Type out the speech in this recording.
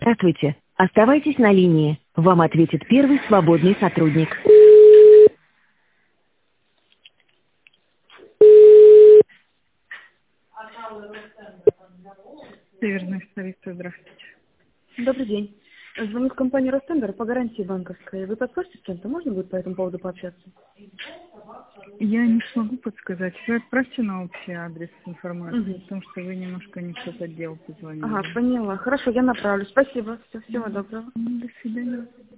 Здравствуйте. Оставайтесь на линии. Вам ответит первый свободный сотрудник. Северная столица, здравствуйте. Добрый день. Звоню в компанию Ростендер по гарантии банковской. Вы подскажете, с кем-то можно будет по этому поводу пообщаться? Я не смогу подсказать. Вы отправьте на общий адрес информацию, потому что вы немножко не в тот отдел позвонили. Ага, поняла. Хорошо, я направлю. Спасибо. Всего доброго. До свидания.